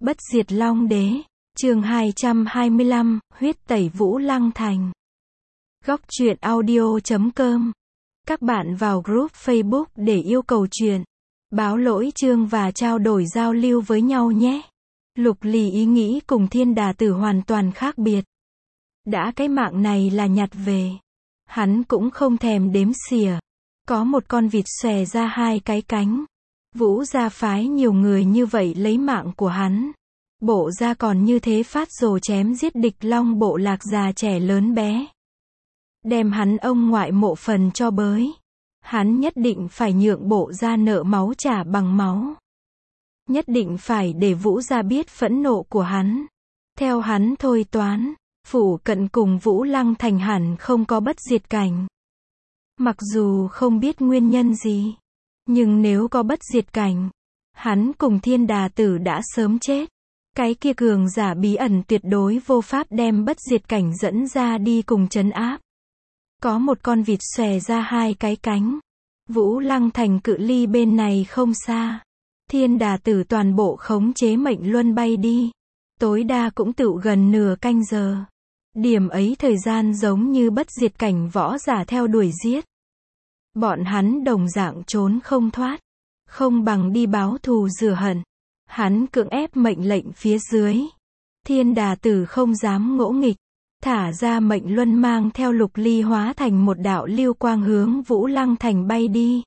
Bất diệt Long Đế, chương 225, huyết tẩy Vũ Lăng Thành. Góc truyện audio.com. Các bạn vào group Facebook để yêu cầu truyện, báo lỗi chương và trao đổi giao lưu với nhau nhé. Lục Ly ý nghĩ cùng Thiên Đà Tử hoàn toàn khác biệt. Đã cái mạng này là nhặt về, hắn cũng không thèm đếm xỉa. Có một con vịt xòe ra hai cái cánh. Vũ gia phái nhiều người như vậy lấy mạng của hắn. Bộ gia còn như thế phát rồ chém giết địch long bộ lạc già trẻ lớn bé. Đem hắn ông ngoại mộ phần cho bới. Hắn nhất định phải nhượng bộ gia nợ máu trả bằng máu. Nhất định phải để Vũ gia biết phẫn nộ của hắn. Theo hắn thôi toán, phủ cận cùng Vũ Lăng Thành hẳn không có bất diệt cảnh. Mặc dù không biết nguyên nhân gì, nhưng nếu có bất diệt cảnh, hắn cùng Thiên Đà Tử đã sớm chết. Cái kia cường giả bí ẩn tuyệt đối vô pháp đem bất diệt cảnh dẫn ra đi cùng trấn áp. Có một con vịt xòe ra hai cái cánh. Vũ Lăng Thành cự ly bên này không xa. Thiên Đà Tử toàn bộ khống chế mệnh luân bay đi. Tối đa cũng tựu gần nửa canh giờ. Điểm ấy thời gian giống như bất diệt cảnh võ giả theo đuổi giết. Bọn hắn đồng dạng trốn không thoát. Không bằng đi báo thù rửa hận. Hắn cưỡng ép mệnh lệnh phía dưới. Thiên Đà Tử không dám ngỗ nghịch. Thả ra mệnh luân mang theo Lục Ly hóa thành một đạo lưu quang hướng Vũ Lăng Thành bay đi.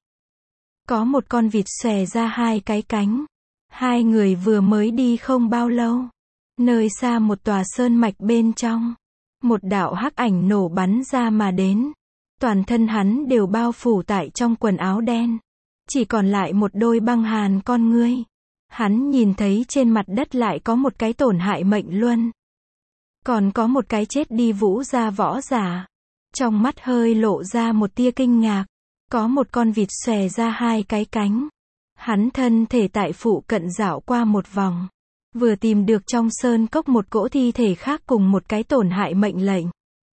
Có một con vịt xòe ra hai cái cánh. Hai người vừa mới đi không bao lâu. Nơi xa một tòa sơn mạch bên trong. Một đạo hắc ảnh nổ bắn ra mà đến. Toàn thân hắn đều bao phủ tại trong quần áo đen. Chỉ còn lại một đôi băng hàn con ngươi. Hắn nhìn thấy trên mặt đất lại có một cái tổn hại mệnh luân. Còn có một cái chết đi Vũ gia võ giả. Trong mắt hơi lộ ra một tia kinh ngạc. Có một con vịt xòe ra hai cái cánh. Hắn thân thể tại phụ cận dạo qua một vòng. Vừa tìm được trong sơn cốc một cỗ thi thể khác cùng một cái tổn hại mệnh lệnh.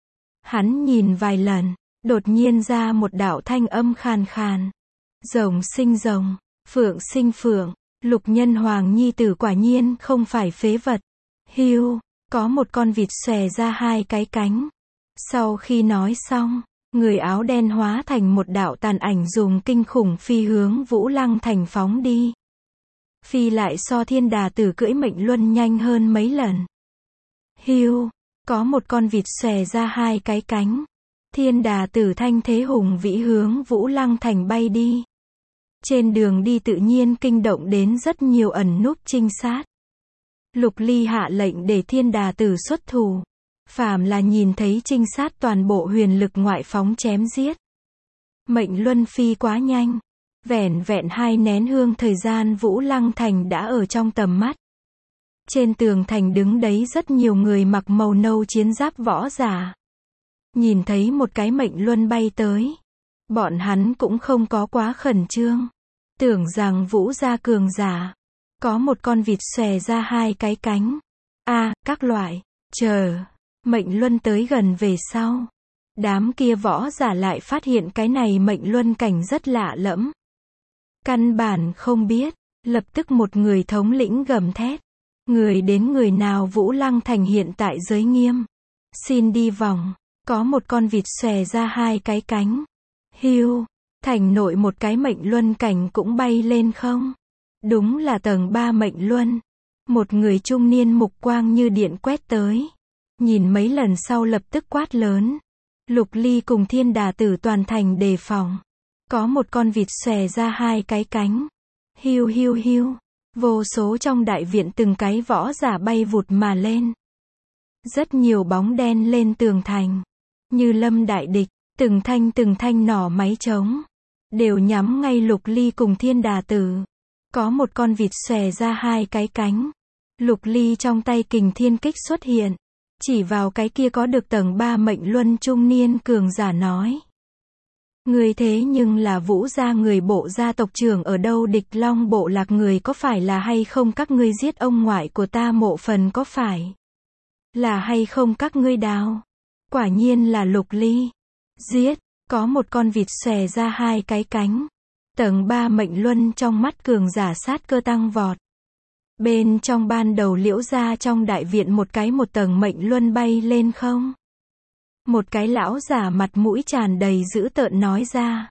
Hắn nhìn vài lần, đột nhiên ra một đạo thanh âm khàn khàn. Rồng sinh rồng, phượng sinh phượng, Lục Nhân Hoàng nhi tử quả nhiên không phải phế vật. Hiu, có một con vịt xòe ra hai cái cánh. Sau khi nói xong, người áo đen hóa thành một đạo tàn ảnh dùng kinh khủng phi hướng Vũ Lăng Thành phóng đi. Phi lại so Thiên Đà Tử cưỡi mệnh luân nhanh hơn mấy lần. Hiu, có một con vịt xòe ra hai cái cánh. Thiên Đà Tử thanh thế hùng vĩ hướng Vũ Lăng Thành bay đi. Trên đường đi tự nhiên kinh động đến rất nhiều ẩn núp trinh sát. Lục Ly hạ lệnh để Thiên Đà Tử xuất thủ. Phàm là nhìn thấy trinh sát toàn bộ huyền lực ngoại phóng chém giết. Mệnh luân phi quá nhanh. Vẻn vẹn 2 nén hương thời gian Vũ Lăng Thành đã ở trong tầm mắt. Trên tường thành đứng đấy rất nhiều người mặc màu nâu chiến giáp võ giả. Nhìn thấy một cái mệnh luân bay tới. Bọn hắn cũng không có quá khẩn trương. Tưởng rằng Vũ gia cường giả. Có một con vịt xòe ra hai cái cánh. Các loại. Chờ. Mệnh luân tới gần về sau. Đám kia võ giả lại phát hiện cái này mệnh luân cảnh rất lạ lẫm. Căn bản không biết. Lập tức một người thống lĩnh gầm thét. Người đến người nào Vũ Lăng Thành hiện tại giới nghiêm. Xin đi vòng. Có một con vịt xòe ra hai cái cánh. Hiu. Thành nội một cái mệnh luân cảnh cũng bay lên không. Đúng là tầng 3 mệnh luân. Một người trung niên mục quang như điện quét tới. Nhìn mấy lần sau lập tức quát lớn. Lục Ly cùng Thiên Đà Tử toàn thành đề phòng. Có một con vịt xòe ra hai cái cánh. Hiu hiu hiu. Vô số trong đại viện từng cái võ giả bay vụt mà lên. Rất nhiều bóng đen lên tường thành. Như lâm đại địch, từng thanh nỏ máy trống. Đều nhắm ngay Lục Ly cùng Thiên Đà Tử. Có một con vịt xòe ra hai cái cánh. Lục Ly trong tay kình thiên kích xuất hiện. Chỉ vào cái kia có được tầng 3 mệnh luân trung niên cường giả nói. Người thế nhưng là Vũ gia người bộ gia tộc trưởng ở đâu địch long bộ lạc người có phải là hay không các ngươi giết ông ngoại của ta mộ phần có phải là hay không các ngươi đào. Quả nhiên là Lục Ly. Giết. Có một con vịt xòe ra hai cái cánh. Tầng 3 mệnh luân trong mắt cường giả sát cơ tăng vọt. Bên trong ban đầu Liễu gia trong đại viện một tầng mệnh luân bay lên không? Một cái lão giả mặt mũi tràn đầy dữ tợn nói ra.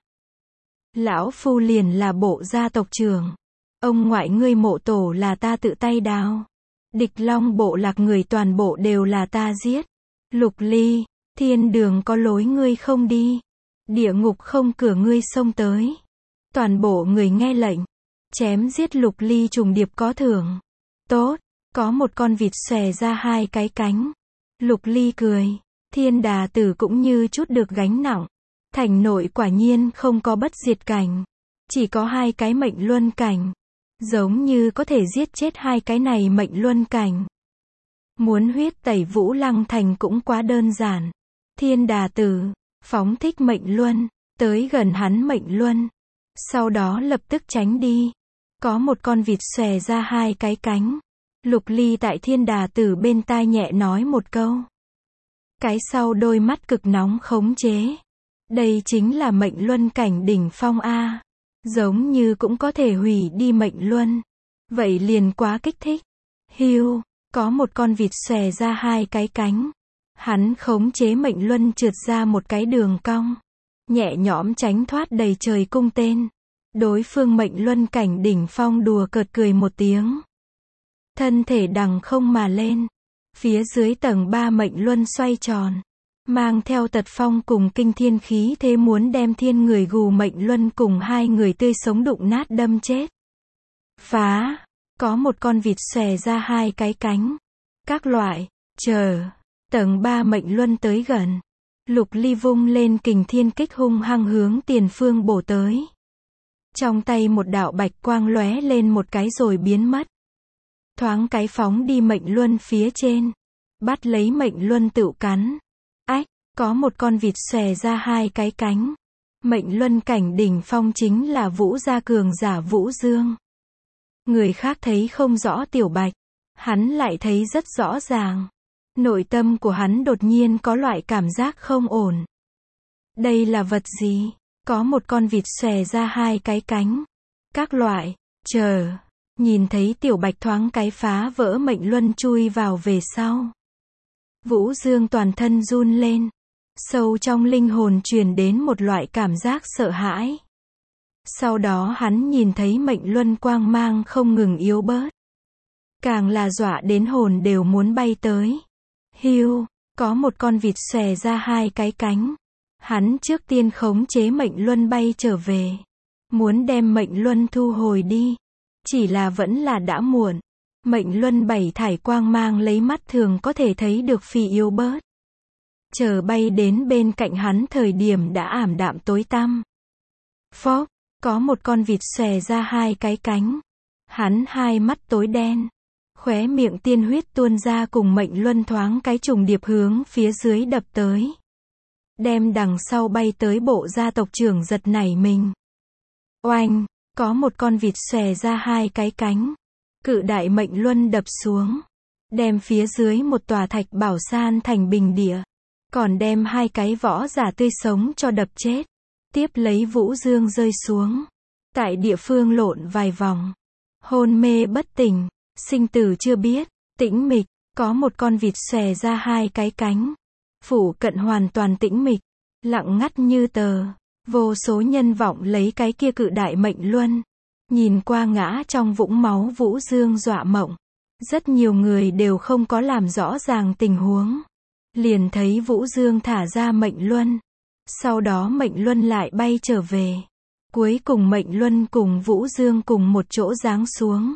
Lão phu liền là bộ gia tộc trưởng. Ông ngoại ngươi mộ tổ là ta tự tay đào. Địch Long bộ lạc người toàn bộ đều là ta giết. Lục Ly, thiên đường có lối ngươi không đi. Địa ngục không cửa ngươi xông tới. Toàn bộ người nghe lệnh. Chém giết Lục Ly trùng điệp có thưởng. Tốt, có một con vịt xòe ra hai cái cánh. Lục Ly cười. Thiên đà tử cũng như chút được gánh nặng. Thành nội quả nhiên không có bất diệt cảnh. Chỉ có hai cái mệnh luân cảnh. Giống như có thể giết chết hai cái này mệnh luân cảnh. Muốn huyết tẩy Vũ Lăng Thành cũng quá đơn giản. Thiên đà tử, phóng thích mệnh luân, tới gần hắn mệnh luân. Sau đó lập tức tránh đi. Có một con vịt xòe ra hai cái cánh. Lục Ly tại thiên đà tử bên tai nhẹ nói một câu. Cái sau đôi mắt cực nóng khống chế. Đây chính là mệnh luân cảnh đỉnh phong A. Giống như cũng có thể hủy đi mệnh luân. Vậy liền quá kích thích. Hiu, có một con vịt xòe ra hai cái cánh. Hắn khống chế mệnh luân trượt ra một cái đường cong. Nhẹ nhõm tránh thoát đầy trời cung tên. Đối phương mệnh luân cảnh đỉnh phong đùa cợt cười một tiếng. Thân thể đằng không mà lên. Phía dưới tầng 3 mệnh luân xoay tròn. Mang theo tật phong cùng kinh thiên khí thế muốn đem thiên người gù mệnh luân cùng hai người tươi sống đụng nát đâm chết. Phá! Có một con vịt xòe ra hai cái cánh. Các loại, chờ. Tầng 3 mệnh luân tới gần. Lục Ly vung lên kình thiên kích hung hăng hướng tiền phương bổ tới. Trong tay một đạo bạch quang lóe lên một cái rồi biến mất. Thoáng cái phóng đi mệnh luân phía trên. Bắt lấy mệnh luân tựu cắn. Ách, có một con vịt xòe ra hai cái cánh. Mệnh luân cảnh đỉnh phong chính là Vũ gia cường giả Vũ Dương. Người khác thấy không rõ tiểu bạch. Hắn lại thấy rất rõ ràng. Nội tâm của hắn đột nhiên có loại cảm giác không ổn. Đây là vật gì? Có một con vịt xòe ra hai cái cánh. Các loại, chờ. Nhìn thấy tiểu bạch thoáng cái phá vỡ mệnh luân chui vào về sau. Vũ Dương toàn thân run lên. Sâu trong linh hồn truyền đến một loại cảm giác sợ hãi. Sau đó hắn nhìn thấy mệnh luân quang mang không ngừng yếu bớt. Càng là dọa đến hồn đều muốn bay tới. Hiu, có một con vịt xòe ra hai cái cánh. Hắn trước tiên khống chế mệnh luân bay trở về. Muốn đem mệnh luân thu hồi đi. Chỉ là vẫn là đã muộn. Mệnh luân bảy thải quang mang lấy mắt thường có thể thấy được phì yếu bớt. Chờ bay đến bên cạnh hắn thời điểm đã ảm đạm tối tăm. Phốc, có một con vịt xòe ra hai cái cánh. Hắn hai mắt tối đen. Khóe miệng tiên huyết tuôn ra cùng mệnh luân thoáng cái trùng điệp hướng phía dưới đập tới. Đem đằng sau bay tới bộ gia tộc trưởng giật nảy mình. Oanh, có một con vịt xòe ra hai cái cánh. Cự đại mệnh luân đập xuống. Đem phía dưới một tòa thạch bảo san thành bình địa. Còn đem hai cái võ giả tươi sống cho đập chết. Tiếp lấy Vũ Dương rơi xuống. Tại địa phương lộn vài vòng. Hôn mê bất tỉnh. Sinh tử chưa biết. Tĩnh mịch. Có một con vịt xòe ra hai cái cánh. Phủ cận hoàn toàn tĩnh mịch. Lặng ngắt như tờ. Vô số nhân vọng lấy cái kia cự đại mệnh luân. Nhìn qua ngã trong vũng máu Vũ Dương dọa mộng. Rất nhiều người đều không có làm rõ ràng tình huống. Liền thấy Vũ Dương thả ra mệnh luân. Sau đó mệnh luân lại bay trở về. Cuối cùng mệnh luân cùng Vũ Dương cùng một chỗ giáng xuống.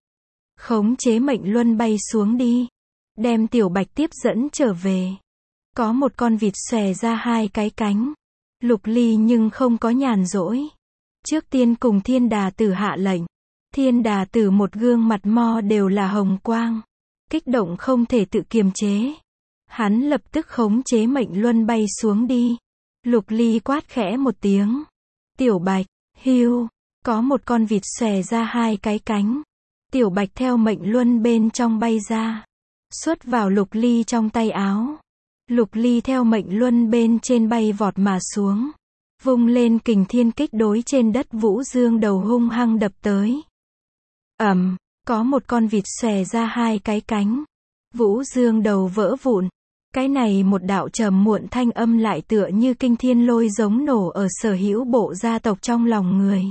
Khống chế mệnh luân bay xuống đi. Đem tiểu bạch tiếp dẫn trở về. Có một con vịt xòe ra hai cái cánh. Lục Ly nhưng không có nhàn rỗi. Trước tiên cùng thiên đà tử hạ lệnh. Thiên đà tử một gương mặt mo đều là hồng quang. Kích động không thể tự kiềm chế. Hắn lập tức khống chế mệnh luân bay xuống đi. Lục Ly quát khẽ một tiếng. Tiểu bạch, hiu, có một con vịt xòe ra hai cái cánh. Tiểu bạch theo mệnh luân bên trong bay ra. Xuất vào Lục Ly trong tay áo. Lục Ly theo mệnh luân bên trên bay vọt mà xuống. Vung lên kình thiên kích đối trên đất Vũ Dương đầu hung hăng đập tới. Có một con vịt xòe ra hai cái cánh. Vũ Dương đầu vỡ vụn. Cái này một đạo trầm muộn thanh âm lại tựa như kinh thiên lôi giống nổ ở sở hữu bộ gia tộc trong lòng người.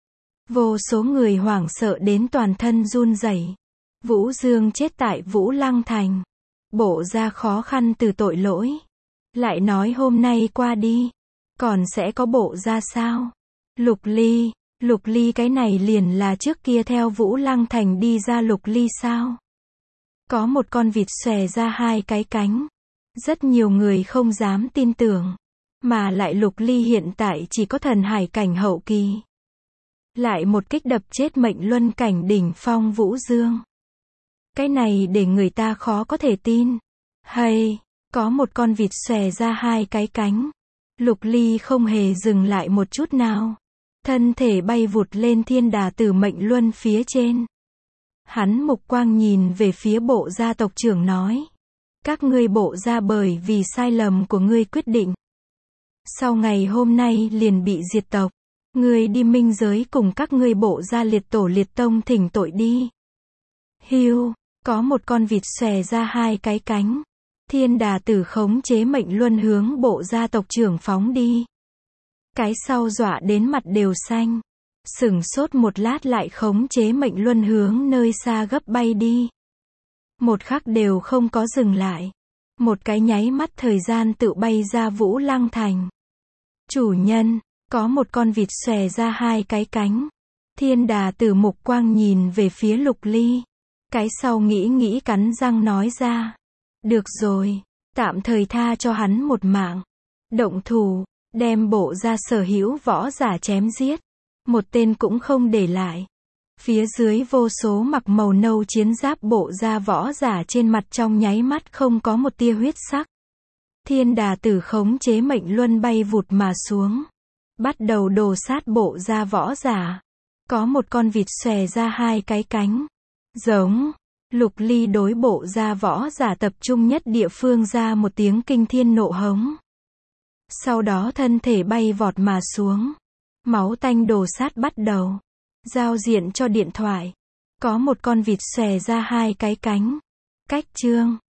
Vô số người hoảng sợ đến toàn thân run rẩy. Vũ Dương chết tại Vũ Lăng Thành. Bộ gia khó khăn từ tội lỗi. Lại nói hôm nay qua đi. Còn sẽ có bộ gia sao? Lục Ly cái này liền là trước kia theo Vũ Lăng Thành đi ra Lục Ly sao? Có một con vịt xòe ra hai cái cánh. Rất nhiều người không dám tin tưởng. Mà lại Lục Ly hiện tại chỉ có thần hải cảnh hậu kỳ. Lại một kích đập chết mệnh luân cảnh đỉnh phong Vũ Dương. Cái này để người ta khó có thể tin. Hay, có một con vịt xòe ra hai cái cánh. Lục Ly không hề dừng lại một chút nào. Thân thể bay vụt lên thiên đà tử mệnh luân phía trên. Hắn mục quang nhìn về phía bộ gia tộc trưởng nói. Các ngươi bộ gia bởi vì sai lầm của ngươi quyết định. Sau ngày hôm nay liền bị diệt tộc. Ngươi đi minh giới cùng các ngươi bộ gia liệt tổ liệt tông thỉnh tội đi. Hiu, có một con vịt xòe ra hai cái cánh. Thiên đà tử khống chế mệnh luân hướng bộ gia tộc trưởng phóng đi. Cái sau dọa đến mặt đều xanh. Sửng sốt một lát lại khống chế mệnh luân hướng nơi xa gấp bay đi. Một khắc đều không có dừng lại. Một cái nháy mắt thời gian tự bay ra Vũ Lăng Thành. Chủ nhân, có một con vịt xòe ra hai cái cánh. Thiên đà tử mục quang nhìn về phía Lục Ly. Cái sau nghĩ cắn răng nói ra. Được rồi, tạm thời tha cho hắn một mạng. Động thủ, đem bộ gia sở hữu võ giả chém giết. Một tên cũng không để lại. Phía dưới vô số mặc màu nâu chiến giáp bộ gia võ giả trên mặt trong nháy mắt không có một tia huyết sắc. Thiên đà tử khống chế mệnh luân bay vụt mà xuống. Bắt đầu đồ sát bộ gia võ giả. Có một con vịt xòe ra hai cái cánh. Giống. Lục Ly đối bộ gia võ giả tập trung nhất địa phương ra một tiếng kinh thiên nộ hống. Sau đó thân thể bay vọt mà xuống. Máu tanh đồ sát bắt đầu. Giao diện cho điện thoại. Có một con vịt xòe ra hai cái cánh. Cách chương.